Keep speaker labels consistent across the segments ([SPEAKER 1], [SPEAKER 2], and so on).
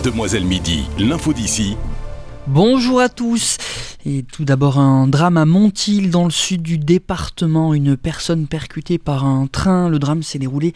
[SPEAKER 1] Demoiselle Midi, l'info d'ici.
[SPEAKER 2] Bonjour à tous. Et tout d'abord un drame à Montilh dans le sud du département. Une personne percutée par un train. Le drame s'est déroulé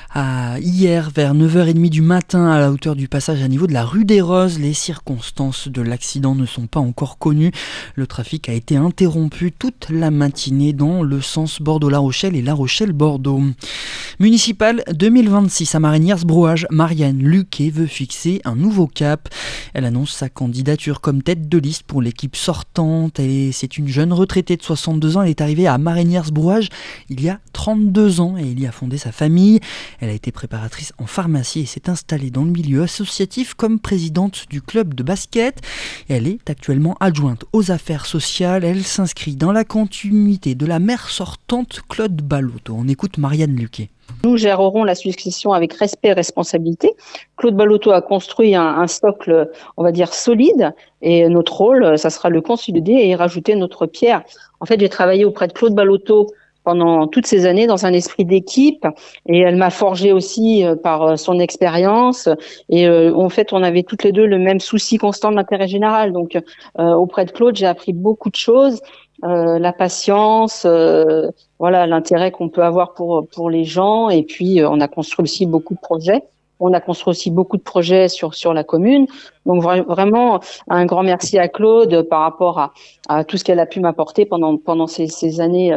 [SPEAKER 2] hier vers 9h30 du matin à la hauteur du passage à niveau de la rue des Roses. Les circonstances de l'accident ne sont pas encore connues. Le trafic a été interrompu toute la matinée dans le sens Bordeaux-La Rochelle et La Rochelle-Bordeaux. Municipal 2026 à Marignières-Brouage, Marianne Luquet veut fixer un nouveau cap. Elle annonce sa candidature comme tête de liste pour l'équipe sortante. Et c'est une jeune retraitée de 62 ans. Elle est arrivée à Marignières-Brouage il y a 32 ans et il y a fondé sa famille. Elle a été préparatrice en pharmacie et s'est installée dans le milieu associatif comme présidente du club de basket. Et elle est actuellement adjointe aux affaires sociales. Elle s'inscrit dans la continuité de la maire sortante Claude Baloteau. On écoute Marianne Luquet.
[SPEAKER 3] Nous gérerons la succession avec respect et responsabilité. Claude Baloteau a construit un socle, on va dire, solide. Et notre rôle, ça sera le consolider et rajouter notre pierre. En fait, j'ai travaillé auprès de Claude Baloteau pendant toutes ces années dans un esprit d'équipe, et elle m'a forgé aussi par son expérience, et en fait on avait toutes les deux le même souci constant de l'intérêt général. Donc auprès de Claude, j'ai appris beaucoup de choses, la patience, voilà, l'intérêt qu'on peut avoir pour les gens, et puis on a construit aussi beaucoup de projets. On a construit aussi beaucoup de projets sur la commune. Donc vraiment un grand merci à Claude par rapport à tout ce qu'elle a pu m'apporter pendant ces années.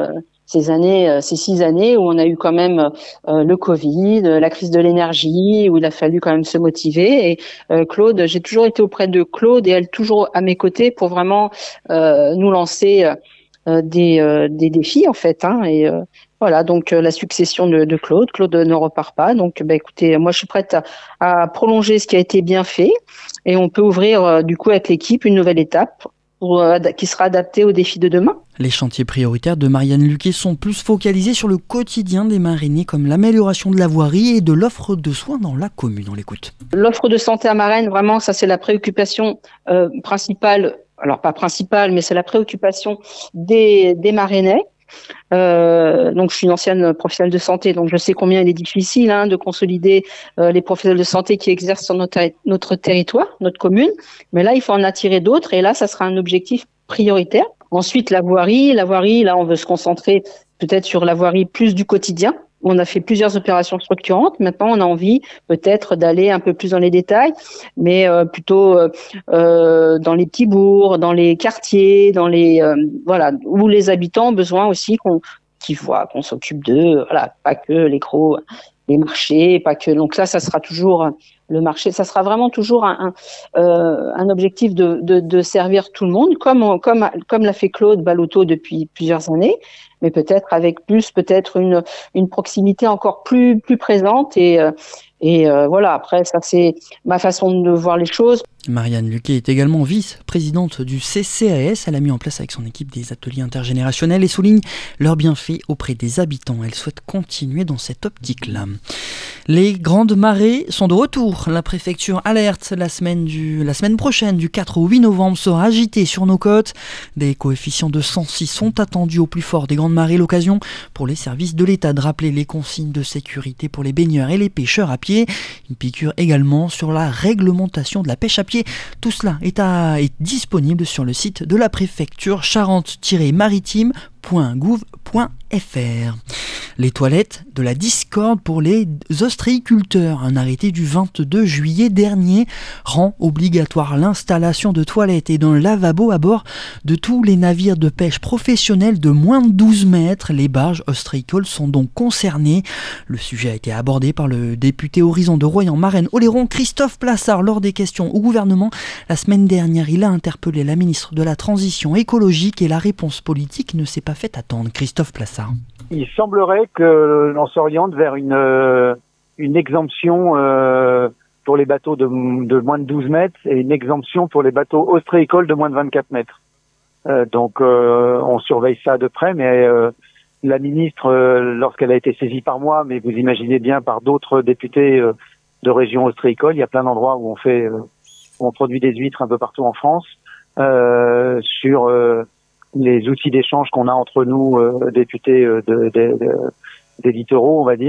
[SPEAKER 3] Ces 6 années où on a eu quand même le Covid, la crise de l'énergie, où il a fallu quand même se motiver. Et Claude, j'ai toujours été auprès de Claude et elle toujours à mes côtés pour vraiment nous lancer des défis en fait. Et voilà, donc la succession de Claude. Claude ne repart pas. Donc écoutez, moi je suis prête à prolonger ce qui a été bien fait et on peut ouvrir du coup avec l'équipe une nouvelle étape qui sera adaptée aux défis de demain.
[SPEAKER 2] Les chantiers prioritaires de Marianne Luquet sont plus focalisés sur le quotidien des Marinais, comme l'amélioration de la voirie et de l'offre de soins dans la commune. On l'écoute.
[SPEAKER 3] L'offre de santé à Marennes, vraiment, ça c'est la préoccupation principale. Alors pas principale, mais c'est la préoccupation des Marinais. Donc je suis une ancienne professionnelle de santé, donc je sais combien il est difficile de consolider les professionnels de santé qui exercent sur notre territoire, notre commune. Mais là, il faut en attirer d'autres, et là, ça sera un objectif prioritaire. Ensuite, la voirie, là, on veut se concentrer peut-être sur la voirie plus du quotidien. On a fait plusieurs opérations structurantes. Maintenant, on a envie peut-être d'aller un peu plus dans les détails, mais plutôt dans les petits bourgs, dans les quartiers, dans les voilà, où les habitants ont besoin aussi qu'on s'occupe d'eux. Voilà, pas que les marchés, pas que. Donc là, ça sera toujours le marché. Ça sera vraiment toujours un objectif de servir tout le monde, comme l'a fait Claude Baloteau depuis plusieurs années, mais peut-être avec peut-être une proximité encore plus présente et voilà. Après, ça c'est ma façon de voir les choses.
[SPEAKER 2] Marianne Luquet est également vice-présidente du CCAS. Elle a mis en place avec son équipe des ateliers intergénérationnels et souligne leurs bienfaits auprès des habitants. Elle souhaite continuer dans cette optique-là. Les grandes marées sont de retour. La préfecture alerte la semaine prochaine, du 4 au 8 novembre, sera agitée sur nos côtes. Des coefficients de 106 sont attendus au plus fort des grandes marées. L'occasion pour les services de l'État de rappeler les consignes de sécurité pour les baigneurs et les pêcheurs à pied. Une piqûre également sur la réglementation de la pêche à pied. Tout cela est disponible sur le site de la préfecture charente-maritime.gouv.fr. Les toilettes de la discorde pour les ostréiculteurs. Un arrêté du 22 juillet dernier rend obligatoire l'installation de toilettes et d'un lavabo à bord de tous les navires de pêche professionnels de moins de 12 mètres. Les barges ostréicoles sont donc concernées. Le sujet a été abordé par le député Horizon de Royan-Marennes-Oléron, Christophe Plassard, lors des questions au gouvernement. La semaine dernière, il a interpellé la ministre de la Transition écologique et la réponse politique ne s'est pas fait attendre. Christophe Plassard.
[SPEAKER 4] Il semblerait que l'on s'oriente vers une exemption pour les bateaux de moins de 12 mètres et une exemption pour les bateaux ostréicoles de moins de 24 mètres. Donc on surveille ça de près, mais la ministre, lorsqu'elle a été saisie par moi, mais vous imaginez bien par d'autres députés de régions ostréicoles, il y a plein d'endroits où on produit des huîtres un peu partout en France, sur les outils d'échange qu'on a entre nous, députés des littoraux, on va dire.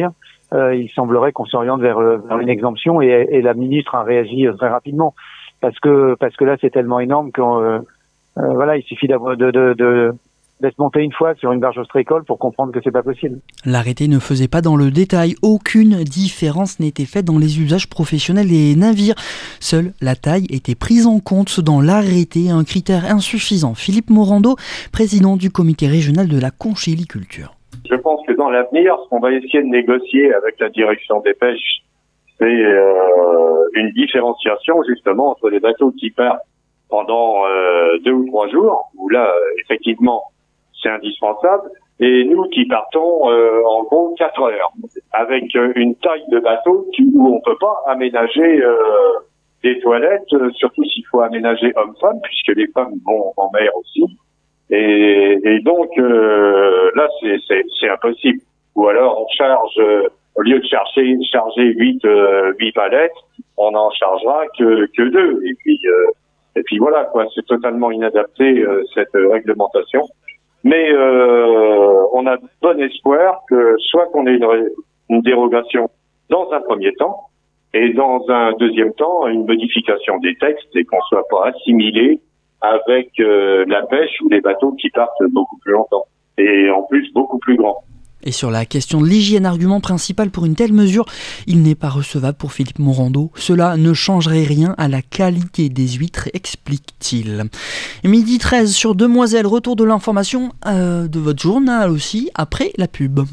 [SPEAKER 4] il semblerait qu'on s'oriente vers une exemption et la ministre a réagi très rapidement parce que là c'est tellement énorme qu'on voilà, il suffit d'être monté une fois sur une barge ostréicole pour comprendre que c'est pas possible.
[SPEAKER 2] L'arrêté ne faisait pas dans le détail, aucune différence n'était faite dans les usages professionnels des navires. Seule la taille était prise en compte dans l'arrêté, un critère insuffisant. Philippe Morando, président du comité régional de la conchyliculture.
[SPEAKER 5] Je pense que dans l'avenir, ce qu'on va essayer de négocier avec la direction des pêches, c'est une différenciation justement entre les bateaux qui partent pendant 2 ou 3 jours, où là, effectivement, c'est indispensable, et nous qui partons en gros 4 heures, avec une taille de bateau où on peut pas aménager des toilettes, surtout s'il faut aménager homme-femme, puisque les femmes vont en mer aussi. Et donc là, c'est impossible. Ou alors on charge, au lieu de charger 8 palettes, on n'en chargera que 2. Et puis voilà, quoi, c'est totalement inadapté cette réglementation. Mais on a bon espoir que soit qu'on ait une dérogation dans un premier temps, et dans un deuxième temps, une modification des textes et qu'on soit pas assimilé avec la pêche ou les bateaux qui partent beaucoup plus longtemps. Et en plus, beaucoup plus grands.
[SPEAKER 2] Et sur la question de l'hygiène, argument principal pour une telle mesure, il n'est pas recevable pour Philippe Morando. Cela ne changerait rien à la qualité des huîtres, explique-t-il. 12h13 sur Demoiselle, retour de l'information de votre journal aussi, après la pub.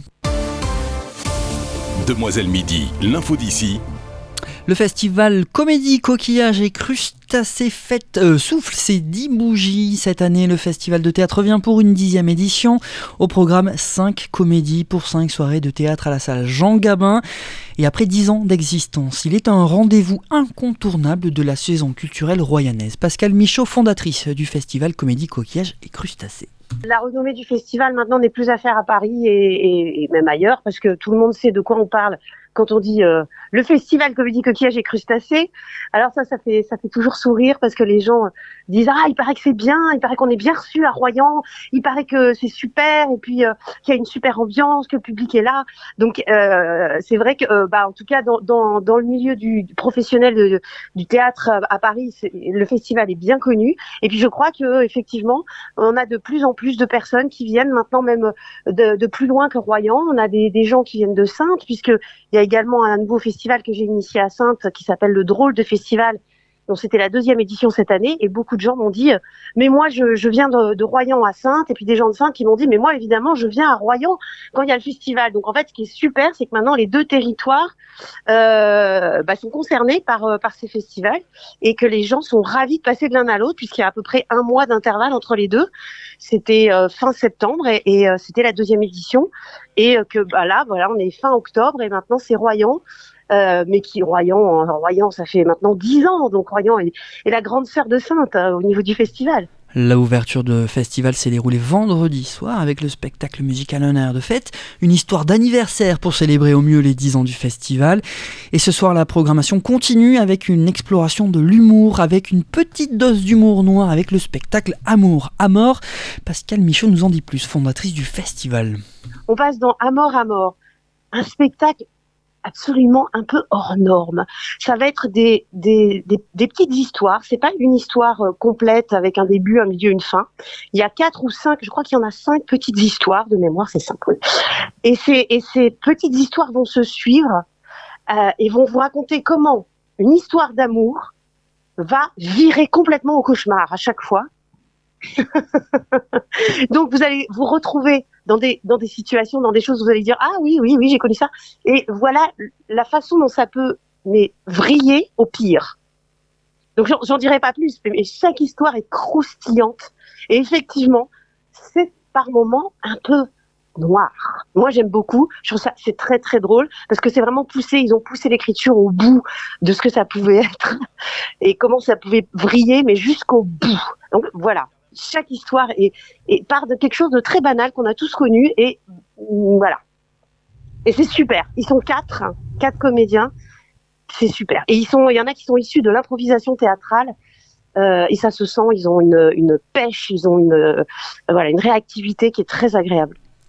[SPEAKER 1] Demoiselle Midi, l'info d'ici.
[SPEAKER 2] Le festival Comédie, Coquillages et Crustacés souffle ses 10 bougies. Cette année, le festival de théâtre vient pour une 10e édition. Au programme, 5 comédies pour 5 soirées de théâtre à la salle Jean Gabin. Et après 10 ans d'existence, il est un rendez-vous incontournable de la saison culturelle royanaise. Pascale Michaud, fondatrice du festival Comédie, Coquillages et Crustacés.
[SPEAKER 6] La renommée du festival maintenant n'est plus à faire à Paris et même ailleurs, parce que tout le monde sait de quoi on parle quand on dit le festival Comédie, Coquillages et Crustacés. Alors ça fait toujours sourire, parce que les gens disent il paraît que c'est bien, il paraît qu'on est bien reçu à Royan, il paraît que c'est super, et puis qu'il y a une super ambiance, que le public est là. Donc c'est vrai que en tout cas dans le milieu du professionnel du théâtre à Paris, le festival est bien connu. Et puis je crois que effectivement on a de plus en plus de personnes qui viennent maintenant même de plus loin que Royan. On a des gens qui viennent de Saintes, puisque il y a également un nouveau festival que j'ai initié à Saintes qui s'appelle le Drôle de Festival. Donc c'était la 2e édition cette année, et beaucoup de gens m'ont dit mais moi je viens de Royan à Saintes, et puis des gens de Saintes qui m'ont dit mais moi évidemment je viens à Royan quand il y a le festival. Donc en fait ce qui est super, c'est que maintenant les 2 territoires sont concernés par ces festivals, et que les gens sont ravis de passer de l'un à l'autre, puisqu'il y a à peu près 1 mois d'intervalle entre les deux. C'était fin septembre et c'était la 2e édition, et que là voilà, on est fin octobre et maintenant c'est Royan. Mais Royan, ça fait maintenant 10 ans, donc Royan est la grande sœur de Saintes au niveau du festival.
[SPEAKER 2] L'ouverture de festival s'est déroulée vendredi soir avec le spectacle musical Un air de fête, une histoire d'anniversaire pour célébrer au mieux les 10 ans du festival. Et ce soir, la programmation continue avec une exploration de l'humour, avec une petite dose d'humour noir avec le spectacle Amour à mort. Pascale Michaud nous en dit plus, fondatrice du festival.
[SPEAKER 6] On passe dans Amour à mort, un spectacle absolument un peu hors norme. Ça va être des petites histoires. C'est pas une histoire complète avec un début, un milieu, une fin. Il y a 4 ou 5, je crois qu'il y en a 5 petites histoires. De mémoire, c'est 5, oui. Et ces petites histoires vont se suivre et vont vous raconter comment une histoire d'amour va virer complètement au cauchemar à chaque fois. Donc vous allez vous retrouver dans des situations, dans des choses où vous allez dire oui j'ai connu ça, et voilà la façon dont ça peut vriller au pire. Donc j'en dirai pas plus, mais chaque histoire est croustillante, et effectivement c'est par moments un peu noir. Moi j'aime beaucoup, je trouve ça c'est très très drôle, parce que c'est vraiment poussé, ils ont poussé l'écriture au bout de ce que ça pouvait être et comment ça pouvait vriller, mais jusqu'au bout. Donc voilà, chaque histoire part de quelque chose de très banal qu'on a tous connu, et voilà. Et c'est super. Ils sont 4 comédiens. C'est super. Et il y en a qui sont issus de l'improvisation théâtrale. Et ça se sent, ils ont une pêche, ils ont une réactivité qui est très agréable.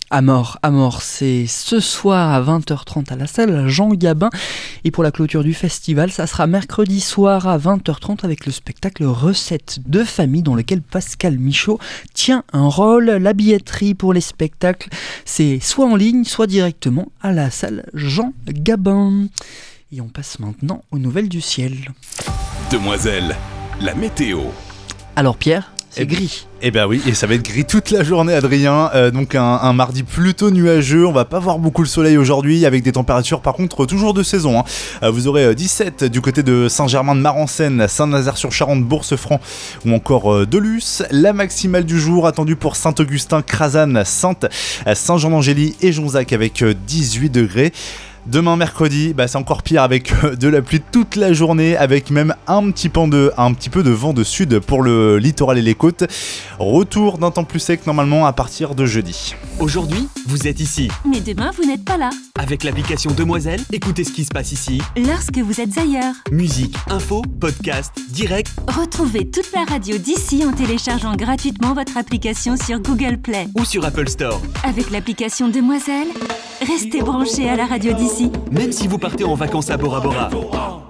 [SPEAKER 2] À mort, c'est ce soir à 20h30 à la salle Jean Gabin. Et pour la clôture du festival, ça sera mercredi soir à 20h30 avec le spectacle Recettes de famille dans lequel Pascal Michaud tient un rôle. La billetterie pour les spectacles, c'est soit en ligne, soit directement à la salle Jean Gabin. Et on passe maintenant aux nouvelles du ciel.
[SPEAKER 1] Demoiselle, la météo.
[SPEAKER 2] Alors Pierre, c'est gris.
[SPEAKER 7] Eh ben oui, et ça va être gris toute la journée, Adrien. Donc un mardi plutôt nuageux. On va pas voir beaucoup le soleil aujourd'hui, avec des températures par contre toujours de saison. Vous aurez 17 du côté de Saint-Germain-de-Marencennes, Saint-Nazaire-sur-Charente, Bourse-Franc ou encore Delus. La maximale du jour attendue pour Saint-Augustin, Crazanne, Saintes, Saint-Jean-d'Angély et Jonzac avec 18 degrés. Demain mercredi, c'est encore pire avec de la pluie toute la journée, avec même un petit peu de vent de sud pour le littoral et les côtes. Retour d'un temps plus sec normalement à partir de jeudi.
[SPEAKER 8] Aujourd'hui, vous êtes ici.
[SPEAKER 9] Mais demain, vous n'êtes pas là.
[SPEAKER 8] Avec l'application Demoiselle, écoutez ce qui se passe ici.
[SPEAKER 9] Lorsque vous êtes ailleurs.
[SPEAKER 8] Musique, info, podcast, direct.
[SPEAKER 9] Retrouvez toute la radio d'ici en téléchargeant gratuitement votre application sur Google Play.
[SPEAKER 8] Ou sur Apple Store.
[SPEAKER 9] Avec l'application Demoiselle, restez branchés à la radio d'ici.
[SPEAKER 8] Même si vous partez en vacances à Bora Bora.